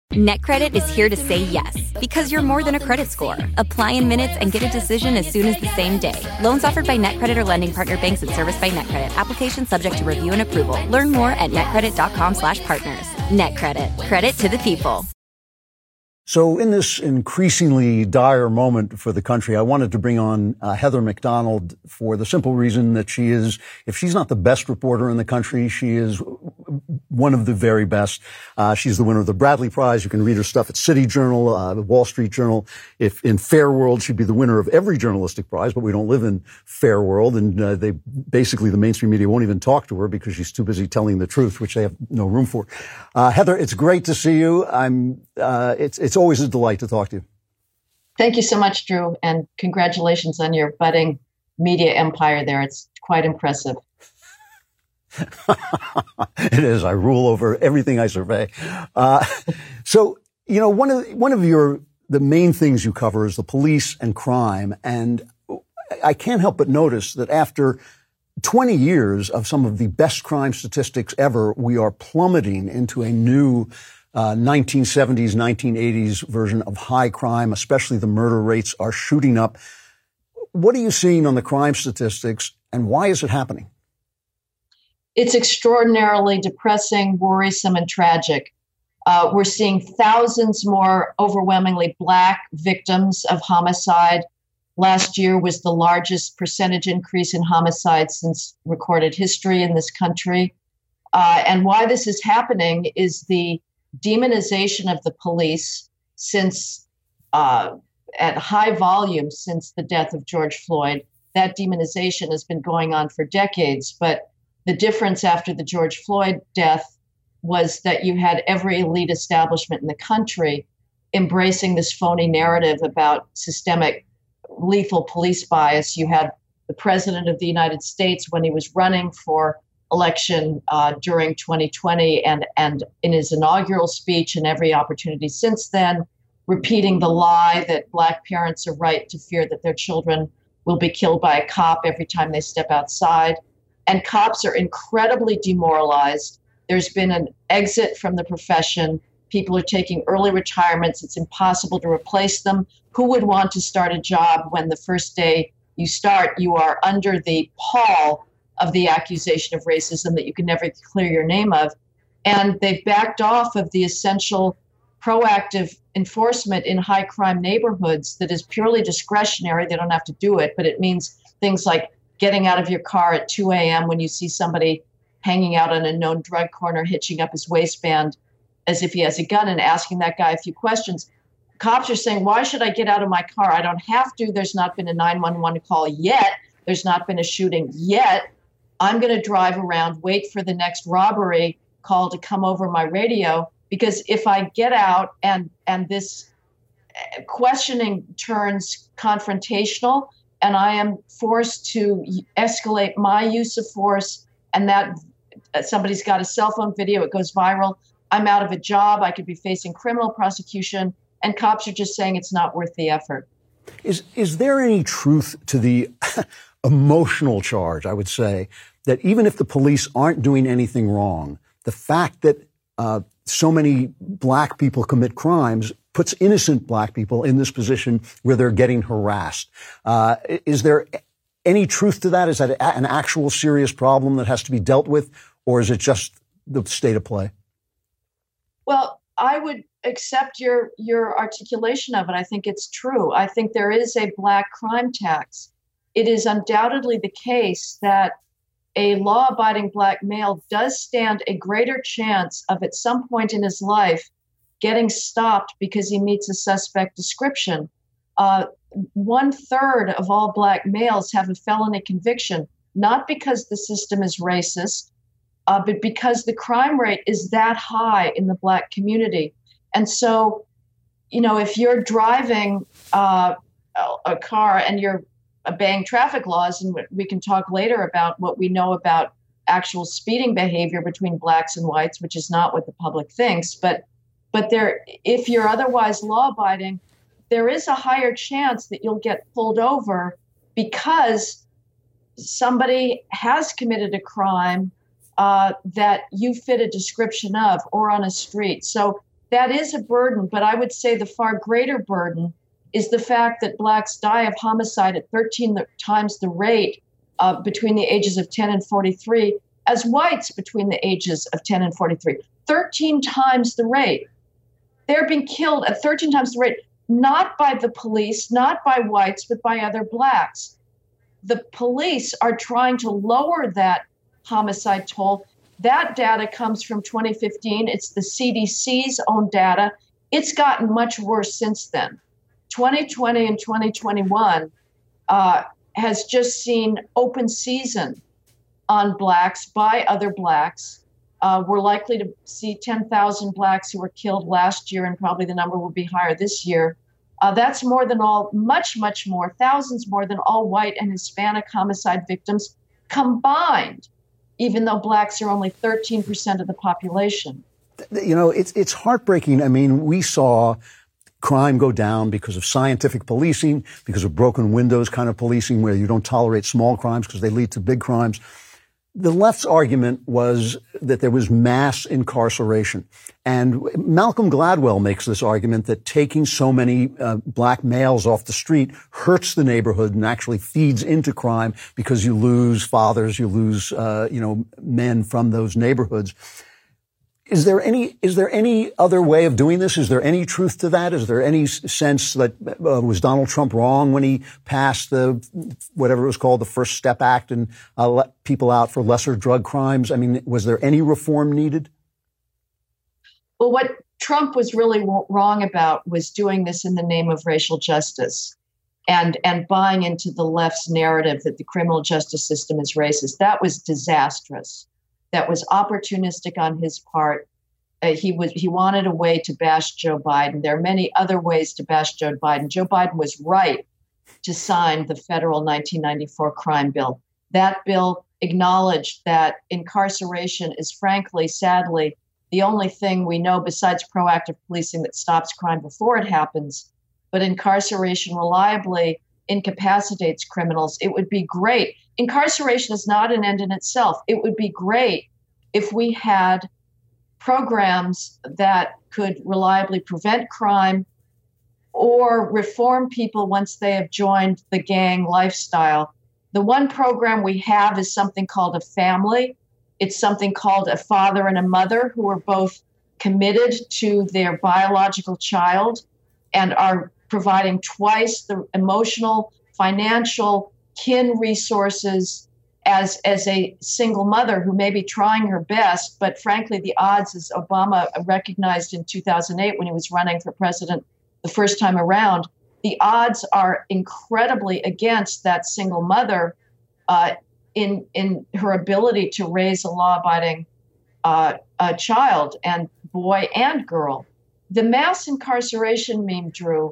NetCredit is here to say yes, because you're more than a credit score. Apply in minutes and get a decision as soon as the same day. Loans offered by NetCredit or lending partner banks and serviced by NetCredit. Application subject to review and approval. Learn more at netcredit.com/partners. NetCredit. Credit to the people. So in this increasingly dire moment for the country, I wanted to bring on Heather Mac Donald for the simple reason that she is, if she's not the best reporter in the country, she is one of the very best. She's the winner of the Bradley Prize. You can read her stuff at City Journal, the Wall Street Journal. If in Fair World, she'd be the winner of every journalistic prize, but we don't live in Fair World. And they basically, the mainstream media won't even talk to her because she's too busy telling the truth, which they have no room for. Heather, it's great to see you. It's always a delight to talk to you. Thank you so much, Drew, and congratulations on your budding media empire there. It's quite impressive. It is. I rule over everything I survey. So, you know, one of the main things you cover is the police and crime. And I can't help but notice that after 20 years of some of the best crime statistics ever, we are plummeting into a new 1970s, 1980s version of high crime, especially the murder rates are shooting up. What are you seeing on the crime statistics, and why is it happening? It's extraordinarily depressing, worrisome, and tragic. We're seeing thousands more overwhelmingly Black victims of homicide. Last year was the largest percentage increase in homicide since recorded history in this country. And why this is happening is the demonization of the police since at high volume since the death of George Floyd. That demonization has been going on for decades, but the difference after the George Floyd death was that you had every elite establishment in the country embracing this phony narrative about systemic lethal police bias. You had the president of the United States when he was running for election during 2020 and in his inaugural speech and every opportunity since then, repeating the lie that Black parents are right to fear that their children will be killed by a cop every time they step outside. And cops are incredibly demoralized. There's been an exit from the profession. People are taking early retirements. It's impossible to replace them. Who would want to start a job when the first day you start, you are under the pall of the accusation of racism that you can never clear your name of? And they've backed off of the essential proactive enforcement in high crime neighborhoods that is purely discretionary. They don't have to do it, but it means things like getting out of your car at 2 a.m. when you see somebody hanging out on a known drug corner, hitching up his waistband as if he has a gun and asking that guy a few questions. Cops are saying, why should I get out of my car? I don't have to. There's not been a 911 call yet. There's not been a shooting yet. I'm going to drive around, wait for the next robbery call to come over my radio, because if I get out and this questioning turns confrontational and I am forced to escalate my use of force, and that somebody's got a cell phone video, it goes viral, I'm out of a job, I could be facing criminal prosecution, and cops are just saying it's not worth the effort. Is there any truth to the emotional charge, I would say, that even if the police aren't doing anything wrong, the fact that so many Black people commit crimes puts innocent Black people in this position where they're getting harassed? Is there any truth to that? Is that an actual serious problem that has to be dealt with, or is it just the state of play? Well, I would accept your articulation of it. I think it's true. I think there is a Black crime tax. It is undoubtedly the case that a law-abiding Black male does stand a greater chance of at some point in his life getting stopped because he meets a suspect description. 1/3 of all Black males have a felony conviction, not because the system is racist, but because the crime rate is that high in the Black community. And so, you know, if you're driving a car and you're obeying traffic laws, and we can talk later about what we know about actual speeding behavior between Blacks and whites, which is not what the public thinks, but there, if you're otherwise law-abiding, there is a higher chance that you'll get pulled over because somebody has committed a crime that you fit a description of, or on a street. So that is a burden, but I would say the far greater burden is the fact that blacks die of homicide at 13 times the rate between the ages of 10 and 43 as whites between the ages of 10 and 43. 13 times the rate. They're being killed at 13 times the rate, not by the police, not by whites, but by other blacks. The police are trying to lower that homicide toll. That data comes from 2015. It's the CDC's own data. It's gotten much worse since then. 2020 and 2021 has just seen open season on blacks by other blacks. We're likely to see 10,000 blacks who were killed last year, and probably the number will be higher this year. That's more than all, much more, thousands more than all white and Hispanic homicide victims combined, even though blacks are only 13% of the population. You know, it's heartbreaking. I mean, we saw crime go down because of scientific policing, because of broken windows kind of policing where you don't tolerate small crimes because they lead to big crimes. The left's argument was that there was mass incarceration. And Malcolm Gladwell makes this argument that taking so many black males off the street hurts the neighborhood and actually feeds into crime because you lose fathers, you lose, men from those neighborhoods. Is there any other way of doing this? Is there any truth to that? Is there any sense that was Donald Trump wrong when he passed the whatever it was called, the First Step Act, and let people out for lesser drug crimes? I mean, was there any reform needed? Well, what Trump was really wrong about was doing this in the name of racial justice and buying into the left's narrative that the criminal justice system is racist. That was disastrous. That was opportunistic on his part. He wanted a way to bash Joe Biden. There are many other ways to bash Joe Biden. Joe Biden was right to sign the federal 1994 crime bill. That bill acknowledged that incarceration is, frankly, sadly, the only thing we know besides proactive policing that stops crime before it happens. But incarceration reliably incapacitates criminals. It would be great. Incarceration is not an end in itself. It would be great if we had programs that could reliably prevent crime or reform people once they have joined the gang lifestyle. The one program we have is something called a family. It's something called a father and a mother who are both committed to their biological child and are providing twice the emotional, financial, kin resources as a single mother who may be trying her best, but frankly, the odds, as Obama recognized in 2008 when he was running for president the first time around, the odds are incredibly against that single mother in her ability to raise a law-abiding child, and boy and girl. The mass incarceration meme, Drew,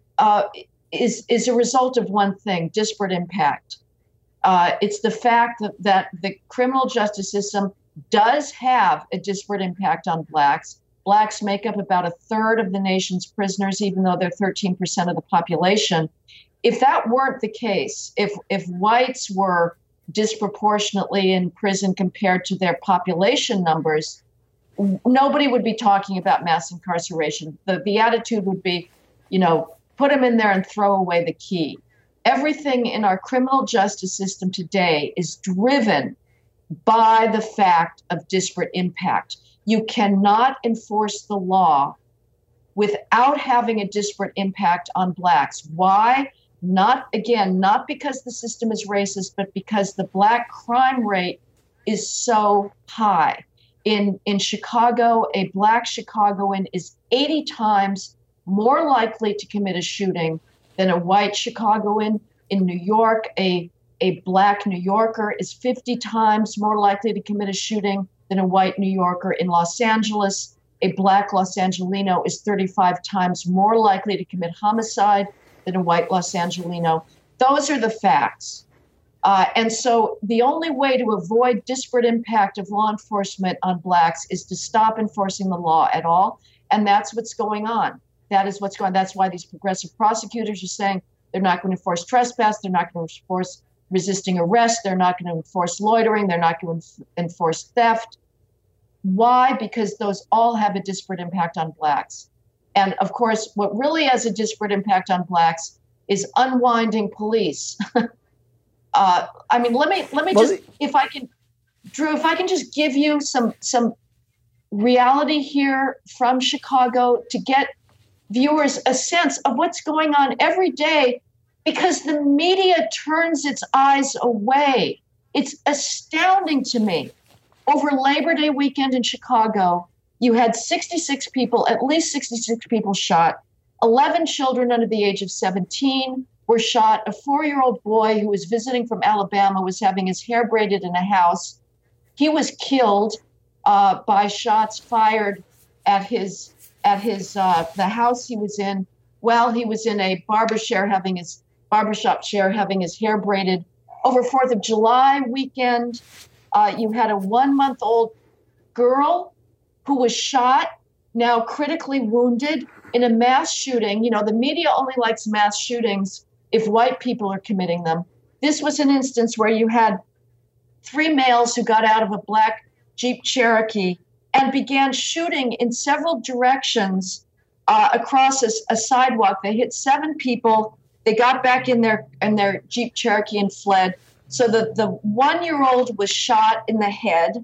is a result of one thing: disparate impact. It's the fact that the criminal justice system does have a disparate impact on blacks. Blacks make up about a third of the nation's prisoners, even though they're 13% of the population. If that weren't the case, if whites were disproportionately in prison compared to their population numbers, nobody would be talking about mass incarceration. The attitude would be, put them in there and throw away the key. Everything in our criminal justice system today is driven by the fact of disparate impact. You cannot enforce the law without having a disparate impact on blacks. Why? Not because the system is racist, but because the black crime rate is so high. In Chicago, a black Chicagoan is 80 times more likely to commit a shooting than a white Chicagoan. In New York, a black New Yorker is 50 times more likely to commit a shooting than a white New Yorker. In Los Angeles, a black Los Angelino is 35 times more likely to commit homicide than a white Los Angelino. Those are the facts. And so the only way to avoid disparate impact of law enforcement on blacks is to stop enforcing the law at all. And that's what's going on. That's why these progressive prosecutors are saying they're not going to enforce trespass. They're not going to enforce resisting arrest. They're not going to enforce loitering. They're not going to enforce theft. Why? Because those all have a disparate impact on Blacks. And of course, what really has a disparate impact on Blacks is unwinding police. Let me just, if I can, Drew, if I can just give you some reality here from Chicago to get viewers a sense of what's going on every day, because the media turns its eyes away. It's astounding to me. Over Labor Day weekend in Chicago, you had 66 people, at least 66 people shot. 11 children under the age of 17 were shot. A 4-year-old boy who was visiting from Alabama was having his hair braided in a house. He was killed by shots fired at the house he was in while he was in a barbershop chair having his hair braided. Over 4th of July weekend, you had a 1-month-old girl who was shot, now critically wounded in a mass shooting. You know, the media only likes mass shootings if white people are committing them. This was an instance where you had 3 males who got out of a black Jeep Cherokee and began shooting in several directions across a sidewalk. They hit 7 people. They got back in their Jeep Cherokee and fled. So the 1-year-old was shot in the head.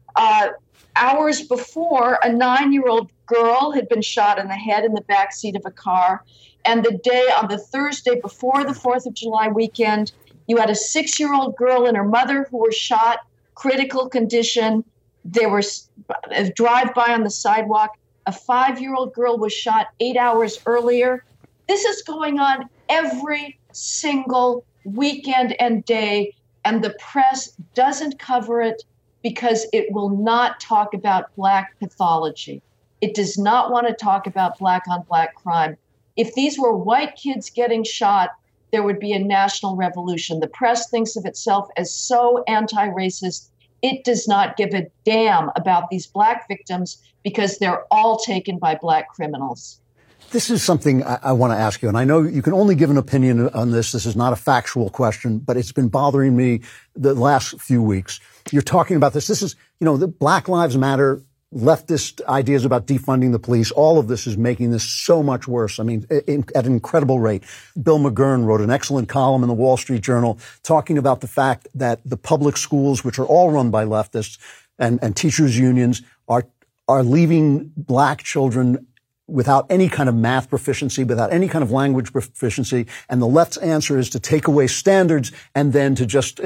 Hours before, a 9-year-old girl had been shot in the head in the backseat of a car. And on the Thursday before the 4th of July weekend, you had a 6-year-old girl and her mother who were shot, critical condition. There was a drive-by on the sidewalk. A 5-year-old girl was shot 8 hours earlier. This is going on every single weekend and day, and the press doesn't cover it because it will not talk about Black pathology. It does not want to talk about Black-on-Black crime. If these were white kids getting shot, there would be a national revolution. The press thinks of itself as so anti-racist. It does not give a damn about these Black victims because they're all taken by Black criminals. This is something I want to ask you, and I know you can only give an opinion on this. This is not a factual question, but it's been bothering me the last few weeks. You're talking about this. This is, the Black Lives Matter, leftist ideas about defunding the police. All of this is making this so much worse. I mean, at an incredible rate. Bill McGurn wrote an excellent column in the Wall Street Journal talking about the fact that the public schools, which are all run by leftists and teachers' unions, are leaving Black children without any kind of math proficiency, without any kind of language proficiency. And the left's answer is to take away standards and then to just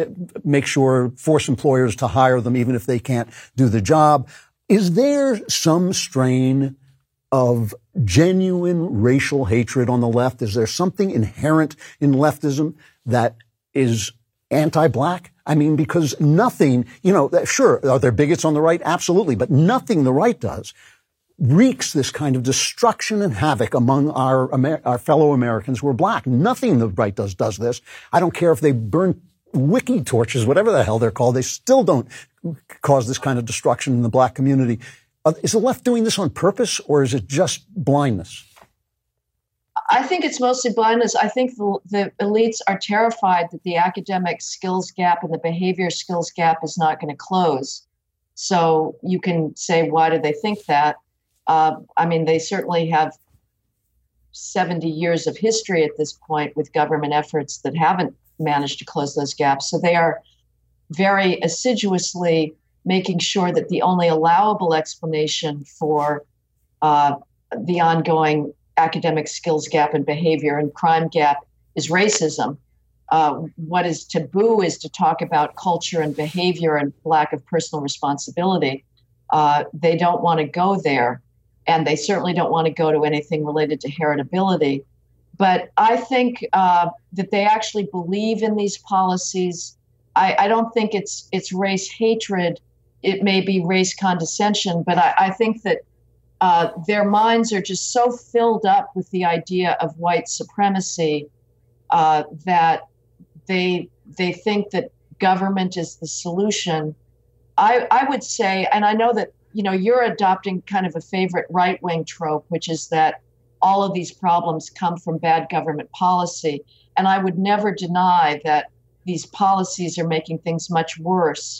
force employers to hire them even if they can't do the job. Is there some strain of genuine racial hatred on the left? Is there something inherent in leftism that is anti-Black? I mean, because nothing, sure, are there bigots on the right? Absolutely. But nothing the right does wreaks this kind of destruction and havoc among our fellow Americans who are Black. Nothing the right does this. I don't care if they burn wiki torches, whatever the hell they're called. They still don't cause this kind of destruction in the Black community. Is the left doing this on purpose, or is it just blindness? I think it's mostly blindness. I think the elites are terrified that the academic skills gap and the behavior skills gap is not going to close. So you can say, why do they think that? They certainly have 70 years of history at this point with government efforts that haven't managed to close those gaps. So they are very assiduously making sure that the only allowable explanation for the ongoing academic skills gap and behavior and crime gap is racism. What is taboo is to talk about culture and behavior and lack of personal responsibility. They don't want to go there. And they certainly don't want to go to anything related to heritability. But I think that they actually believe in these policies. I don't think it's race hatred. It may be race condescension, but I think that their minds are just so filled up with the idea of white supremacy that they think that government is the solution. I would say, and I know that you're adopting kind of a favorite right-wing trope, which is that all of these problems come from bad government policy. And I would never deny that these policies are making things much worse.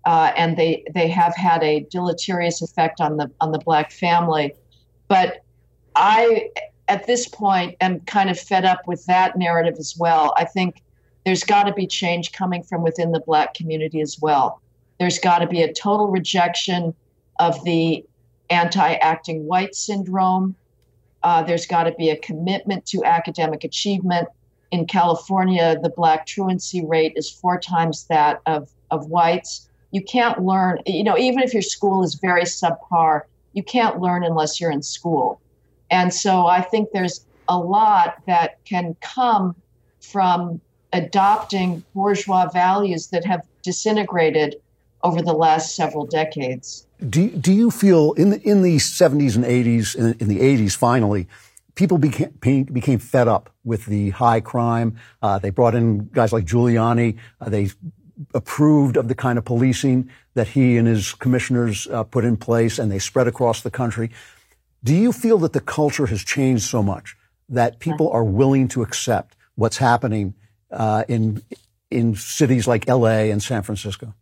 and they have had a deleterious effect on the Black family. But I, at this point, am kind of fed up with that narrative as well. I think there's got to be change coming from within the Black community as well. There's got to be a total rejection of the anti-acting white syndrome. There's got to be a commitment to academic achievement. In California, the Black truancy rate is 4 times that of whites. You can't learn, even if your school is very subpar, you can't learn unless you're in school. And so I think there's a lot that can come from adopting bourgeois values that have disintegrated over the last several decades. Do you feel in the 70s and 80s, in the 80s finally, people became fed up with the high crime? They brought in guys like Giuliani. They approved of the kind of policing that he and his commissioners put in place, and they spread across the country. Do you feel that the culture has changed so much that people are willing to accept what's happening in cities like LA and San Francisco?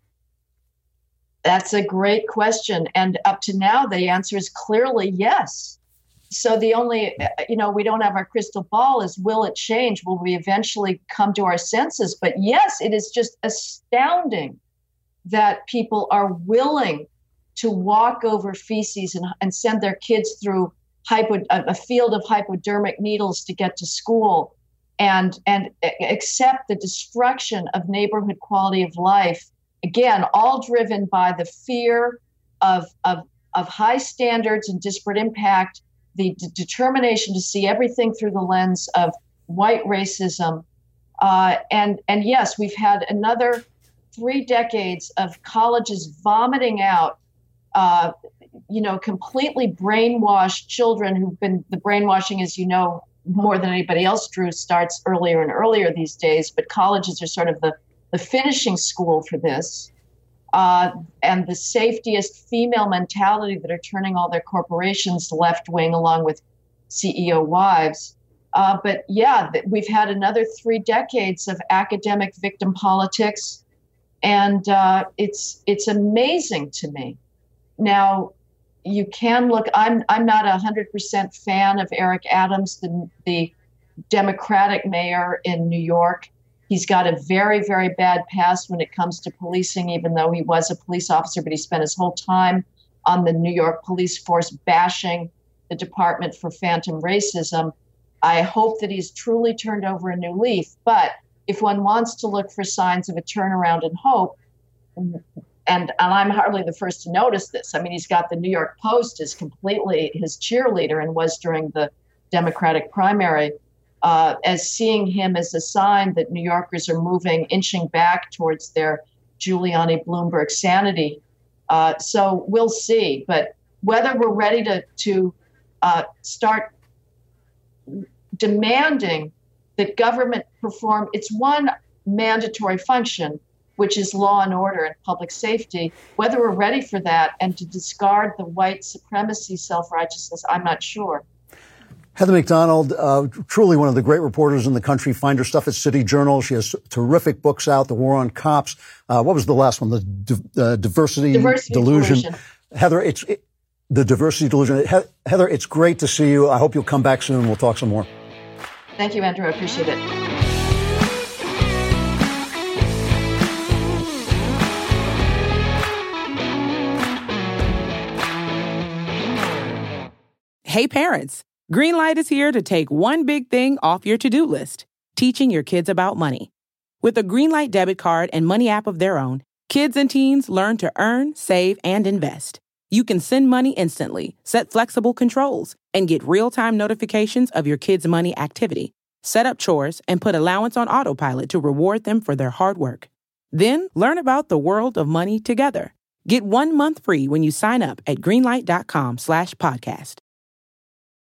That's a great question. And up to now, the answer is clearly yes. So the only, we don't have our crystal ball is, will it change? Will we eventually come to our senses? But yes, it is just astounding that people are willing to walk over feces and send their kids through a field of hypodermic needles to get to school and accept the destruction of neighborhood quality of life. Again, all driven by the fear of high standards and disparate impact, the determination to see everything through the lens of white racism. And yes, we've had another 3 decades of colleges vomiting out, completely brainwashed children who've been, the brainwashing, as you know, more than anybody else, Drew, starts earlier and earlier these days, but colleges are sort of the finishing school for this. And the safetiest female mentality that are turning all their corporations left wing along with CEO wives. But yeah, we've had another 3 decades of academic victim politics. And it's amazing to me. Now, you can look, I'm not 100% fan of Eric Adams, the Democratic mayor in New York. He's got a very, very bad past when it comes to policing, even though he was a police officer, but he spent his whole time on the New York police force bashing the department for phantom racism. I hope that he's truly turned over a new leaf. But if one wants to look for signs of a turnaround and hope, and I'm hardly the first to notice this. I mean, he's got the New York Post as completely his cheerleader and was during the Democratic primary. As seeing him as a sign that New Yorkers are inching back towards their Giuliani Bloomberg sanity. So we'll see. But whether we're ready to start demanding that government perform its one mandatory function, which is law and order and public safety, whether we're ready for that and to discard the white supremacy self-righteousness, I'm not sure. Heather Mac Donald, truly one of the great reporters in the country. Find her stuff at City Journal. She has terrific books out, The War on Cops. What was the last one? The Diversity Delusion. Heather, the Diversity Delusion. Heather, it's great to see you. I hope you'll come back soon. We'll talk some more. Thank you, Andrew. I appreciate it. Hey, parents. Greenlight is here to take one big thing off your to-do list, teaching your kids about money. With a Greenlight debit card and money app of their own, kids and teens learn to earn, save, and invest. You can send money instantly, set flexible controls, and get real-time notifications of your kids' money activity. Set up chores and put allowance on autopilot to reward them for their hard work. Then learn about the world of money together. Get 1 month free when you sign up at greenlight.com/podcast.